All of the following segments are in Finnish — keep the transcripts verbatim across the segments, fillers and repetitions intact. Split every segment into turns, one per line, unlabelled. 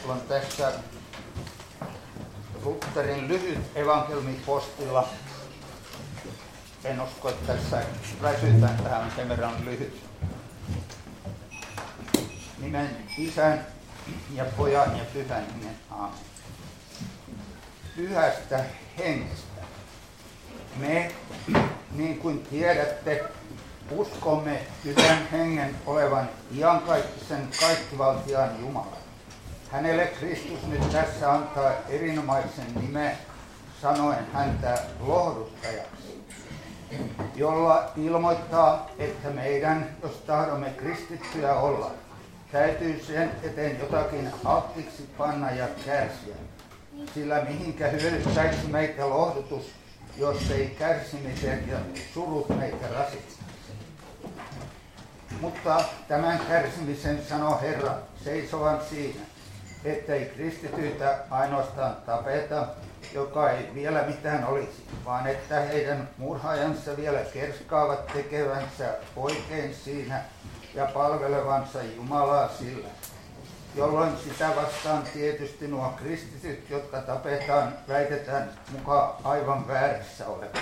Mulla on tässä Lutherin lyhyt evankeliumipostilla. En usko, että tässä väsytään, tähän on sen verran lyhyt. Nimen Isän ja Pojan ja Pyhän nimen. Aamen. Pyhästä hengestä. Me, niin kuin tiedätte, uskomme Pyhän hengen olevan iankaikkisen kaikkivaltiaan Jumalan. Hänelle Kristus nyt tässä antaa erinomaisen nimen sanoen häntä lohduttajaksi, jolla ilmoittaa, että meidän, jos tahdomme kristittyjä olla, täytyy sen eteen jotakin alttiiksi panna ja kärsiä, sillä mihinkä hyödyttäisi meitä lohdutus, jos ei kärsimisen ja surut meitä rasittaisi. Mutta tämän kärsimisen sanoo Herra seisovan siinä, ettei kristityitä ainoastaan tapeta, joka ei vielä mitään olisi, vaan että heidän murhaajansa vielä kerskaavat tekevänsä oikein siinä ja palvelevansa Jumalaa sillä, jolloin sitä vastaan tietysti nuo kristityt, jotka tapetaan, väitetään mukaan aivan väärässä olevaksi.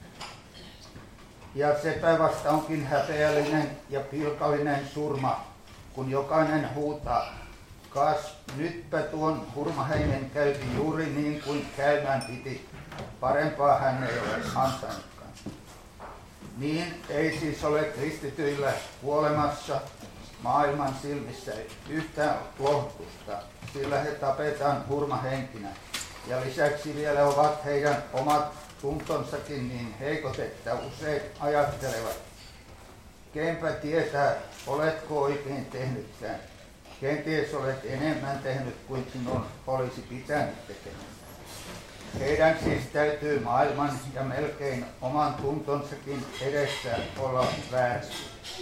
Ja sepä vasta onkin häpeällinen ja pilkallinen surma, kun jokainen huutaa, kas nytpä tuon hurmahengen käyti juuri niin kuin käymään piti, parempaa hän ei ole antanutkaan. Niin ei siis ole kristityillä kuolemassa maailman silmissä yhtään lohdutusta, sillä he tapetaan hurmahenkinä. Ja lisäksi vielä ovat heidän omat tuntonsakin niin heikot, että usein ajattelevat, kenpä tietää, oletko oikein tehnytkään. Kenties olet enemmän tehnyt kuin sinun olisi pitänyt tekemään. Heidän siis täytyy maailman ja melkein oman tuntonsakin edessä olla väärässä.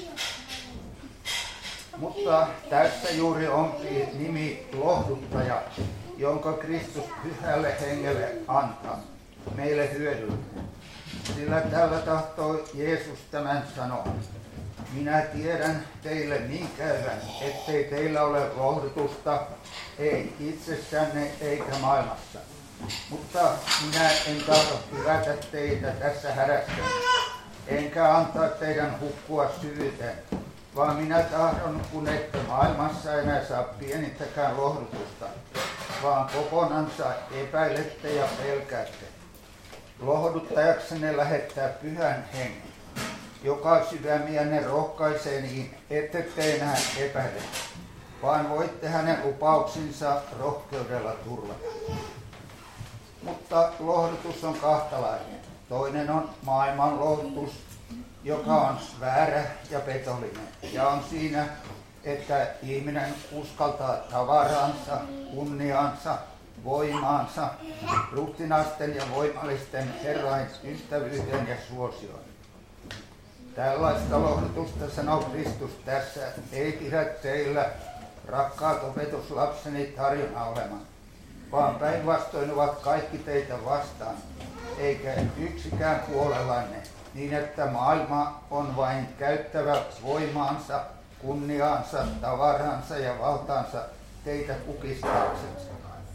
Mutta tässä juuri onkin nimi lohduttaja, jonka Kristus pyhälle hengelle antaa meille hyödyllinen. Sillä tällä tahtoo Jeesus tämän sanoa. Minä tiedän teille niin käyvän, ettei teillä ole lohdutusta, ei itsessänne eikä maailmassa. Mutta minä en tahdo hylätä teitä tässä hädässä, enkä antaa teidän hukkua syvyyteen, vaan minä tahdon, kun ette maailmassa enää saa pienintäkään lohdutusta, vaan kokonansa epäilette ja pelkäätte. Lohduttajaksenne lähettää Pyhän hengen, joka sydämiänne rohkaisee niin, ette te enää epäile, vaan voitte hänen lupauksinsa rohkeudella turvata. Mutta lohdutus on kahtalainen. Toinen on maailman lohdutus, joka on väärä ja petollinen, ja on siinä, että ihminen uskaltaa tavaraansa, kunniaansa, voimaansa, ruhtinasten ja voimallisten herrain ystävyyden ja suosioon. Tällaista lohdutusta, sanoo Kristus tässä, ei pidä teillä, rakkaat opetuslapseni, tarjona olemaan, vaan päinvastoin ovat kaikki teitä vastaan, eikä yksikään puolellanne, niin että maailma on vain käyttävä voimaansa, kunniaansa, tavaransa ja valtaansa teitä kukistaakseen.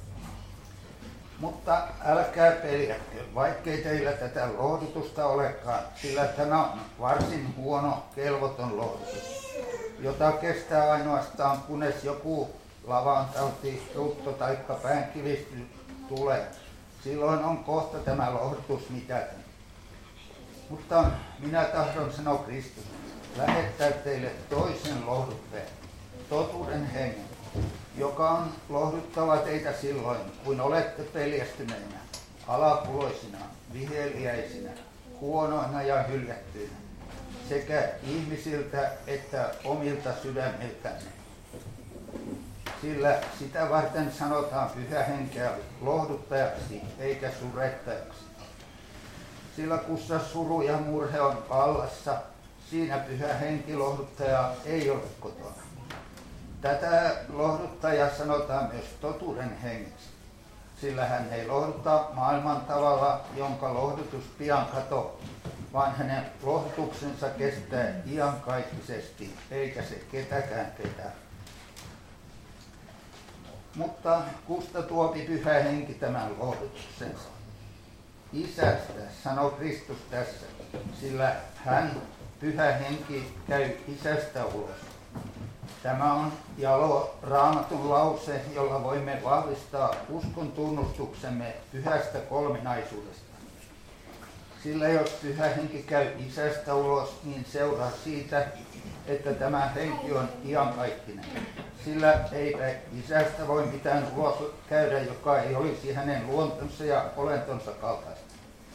Mutta älkää peljätkö, vaikkei teillä tätä lohdutusta olekaan, sillä tämä on varsin huono, kelvoton lohdutus, jota kestää ainoastaan, kunnes joku lavantauti, rutto tai päänkivisty tulee. Silloin on kohta tämä lohdutus mitätön. Mutta minä tahdon, sanoo Kristus, lähettää teille toisen lohdutteen, totuuden hengen, joka on lohduttava teitä silloin, kun olette peljästyneinä, alakuloisina, viheliäisinä, huonoina ja hyljättyinä, sekä ihmisiltä että omilta sydämiltänne. Sillä sitä varten sanotaan Pyhä henkeä lohduttajaksi eikä surettajaksi. Sillä kussa suru ja murhe on vallassa, siinä Pyhä henki lohduttaja ei ole kotona. Tätä lohduttajaa sanotaan myös totuuden hengeksi, sillä hän ei lohduta maailman tavalla, jonka lohdutus pian katoo, vaan hänen lohdutuksensa kestää iankaikkisesti, eikä se ketäkään petä. Mutta kusta tuopi Pyhä Henki tämän lohdutuksensa? Isästä, sanoo Kristus tässä, sillä hän, Pyhä Henki, käy isästä ulos. Tämä on jalo Raamatun lause, jolla voimme vahvistaa uskon tunnustuksemme pyhästä kolminaisuudesta. Sillä jos Pyhä Henki käy isästä ulos, niin seuraa siitä, että tämä henki on iankaikkinen. Sillä eipä isästä voi mitään ulos käydä, joka ei olisi hänen luontonsa ja olentonsa kaltaista.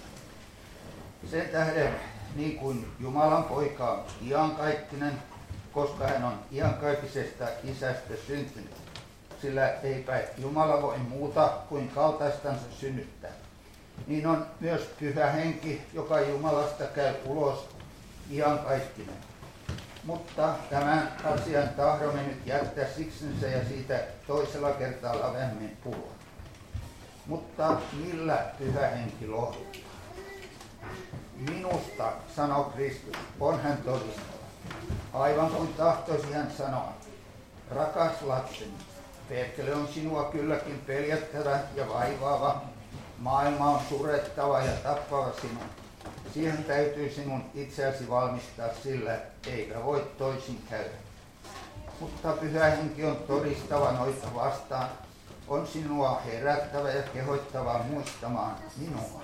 Sen tähden, niin kuin Jumalan poika on iankaikkinen, koska hän on iankaikkisesta isästä syntynyt. Sillä eipä Jumala voi muuta kuin kaltaistansa synnyttää. Niin on myös Pyhä Henki, joka Jumalasta käy ulos, iankaikkinen. Mutta tämän asian tahdomme nyt jättää siksensä ja siitä toisella kertaa lavemmin puhua. Mutta millä Pyhä Henki lohduttaa? Minusta, sanoo Kristus, on hän todistava. Aivan kuin tahtoisi hän sanoa, rakas lapseni, perkele on sinua kylläkin peljättävä ja vaivaava, maailma on surettava ja tappava sinun. Siihen täytyy sinun itseäsi valmistaa, sillä eikä voi toisin käydä. Mutta Pyhä Henki on todistava noita vastaan, on sinua herättävä ja kehoittava muistamaan minua.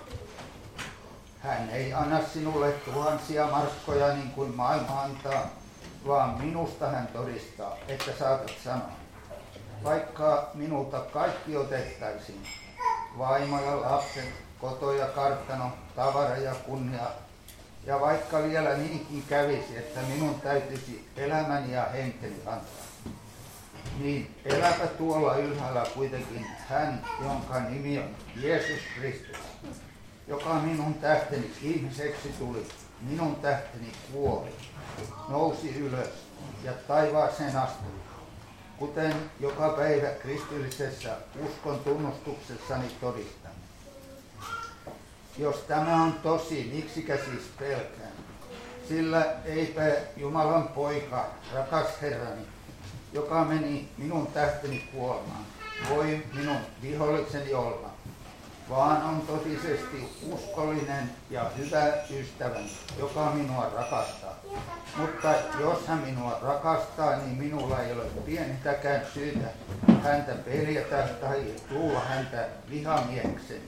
Hän ei anna sinulle tuhansia markkoja niin kuin maailma antaa, vaan minusta hän todistaa, että saatat sanoa. Vaikka minulta kaikki otettaisiin, vaimo ja lapset, koto ja kartano, tavara ja kunnia, ja vaikka vielä niinkin kävisi, että minun täytyisi elämäni ja henkeni antaa, niin eläpä tuolla ylhäällä kuitenkin hän, jonka nimi on Jeesus Kristus, joka minun tähteni ihmiseksi tuli, minun tähteni kuoli, nousi ylös ja taivaaseen astui, kuten joka päivä kristillisessä uskon tunnustuksessani todistan. Jos tämä on tosi, miksikä siis pelkään? Sillä eipä Jumalan poika, rakas Herrani, joka meni minun tähteni kuolemaan, voi minun viholliseni olla, vaan on totisesti uskollinen ja hyvä ystäväni, joka minua rakastaa. Mutta jos hän minua rakastaa, niin minulla ei ole pienintäkään syytä häntä peljätä tai luulla häntä vihamiekseni.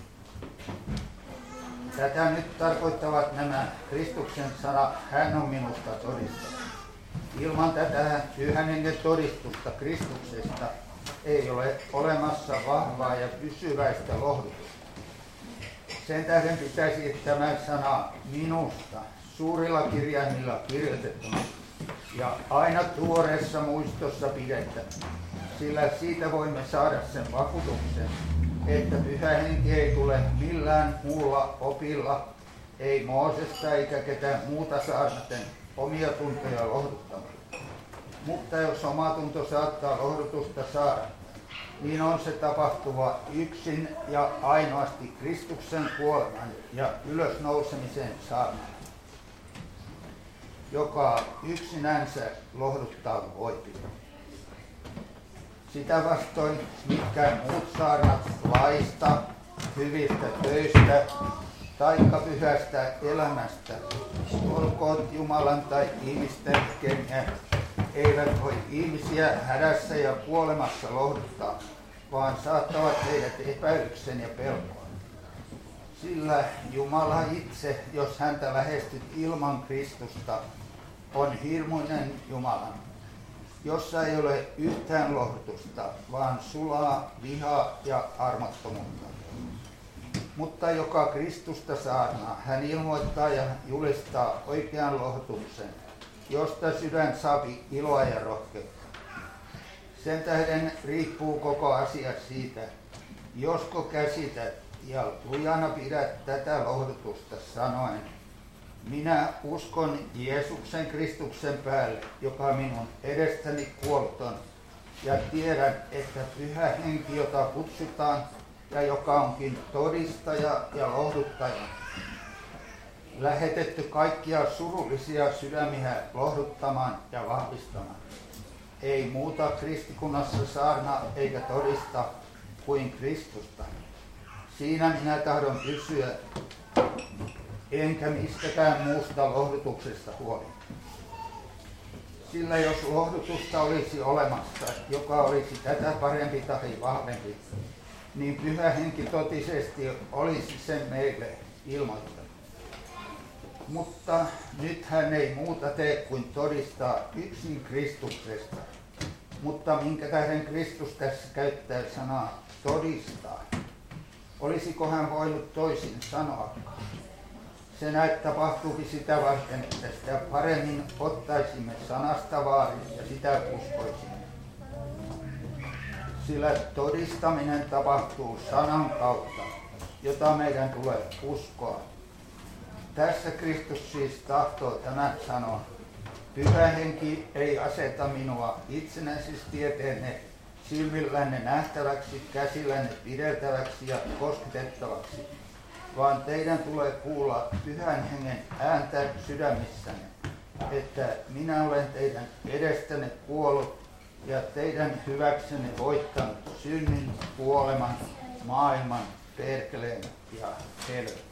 Tätä nyt tarkoittavat nämä Kristuksen sana, hän on minusta todistava. Ilman tätä Pyhän Hengen todistusta Kristuksesta ei ole olemassa vahvaa ja pysyväistä lohdutusta. Sen tähden pitäisi tämä sana minusta suurilla kirjaimilla kirjoitettuna ja aina tuoreessa muistossa pidettävä, sillä siitä voimme saada sen vakuutuksen, että Pyhä Henki ei tule millään muulla opilla, ei Moosesta eikä ketään muuta saarnaten omia tuntoja lohduttamaan. Mutta jos oma tunto saattaa lohdutusta saada, niin on se tapahtuva yksin ja ainoasti Kristuksen kuoleman ja ylösnousemisen saarnalla, joka yksinänsä lohduttaa voipi. Sitä vastoin mitkään muut saarnat laista, hyvistä töistä taikka pyhästä elämästä, olkoot Jumalan tai ihmisten tekemiä, eivät voi ihmisiä hädässä ja kuolemassa lohduttaa, vaan saattavat heidät epäilyksen ja pelkoon. Sillä Jumala itse, jos häntä lähestyt ilman Kristusta, on hirmuinen Jumala, jossa ei ole yhtään lohdutusta, vaan sulaa vihaa ja armottomuutta. Mutta joka Kristusta saarnaa, hän ilmoittaa ja julistaa oikean lohdutuksen, josta sydän saapi iloa ja rohkeutta. Sen tähden riippuu koko asia siitä, josko käsität ja lujana pidät tätä lohdutusta sanoen, minä uskon Jeesuksen Kristuksen päälle, joka minun edestäni kuollut on, ja tiedän, että Pyhä Henki, jota kutsutaan ja joka onkin todistaja ja lohduttaja, lähetetty kaikkia surullisia sydämiä lohduttamaan ja vahvistamaan. ei muuta kristikunnassa saarna eikä todista kuin Kristusta. Siinä minä tahdon pysyä, enkä mistäkään muusta lohdutuksesta huoli. Sillä jos lohdutusta olisi olemassa, joka olisi tätä parempi tai vahvempi, niin Pyhä Henki totisesti olisi sen meille ilmoittanut. Mutta nyt hän ei muuta tee kuin todistaa yksin Kristuksesta. Mutta minkä tähden Kristus tässä käyttää sanaa todistaa? Olisiko hän voinut toisin sanoa? Se näet tapahtuukin sitä varten, että sitä paremmin ottaisimme sanasta vaarin ja sitä uskoisimme. Sillä todistaminen tapahtuu sanan kautta, jota meidän tulee uskoa. Tässä Kristus siis tahtoo tämän sanoa. Pyhä Henki ei aseta minua itsenäisesti eteenne silmillänne nähtäväksi, käsillänne pideltäväksi ja kosketettavaksi, vaan teidän tulee kuulla Pyhän Hengen ääntä sydämissänne, että minä olen teidän edestänne kuollut ja teidän hyväksenne voittanut synnin, kuoleman, maailman, perkeleen ja helvetin.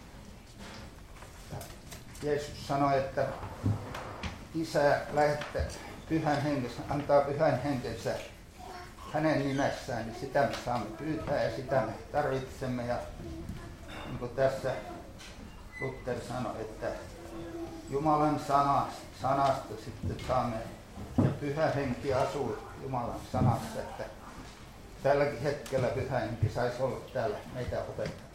Jeesus sanoi, että Isä lähettää pyhän henkensä, antaa pyhän henkensä hänen nimessään, niin sitä me saamme pyytää ja sitä me tarvitsemme. Ja niin kuin tässä Luther sanoi, että Jumalan sanasta, sanasta sitten saamme, ja Pyhä Henki asuu Jumalan sanassa, että tälläkin hetkellä Pyhä Henki saisi olla täällä meitä opettaa.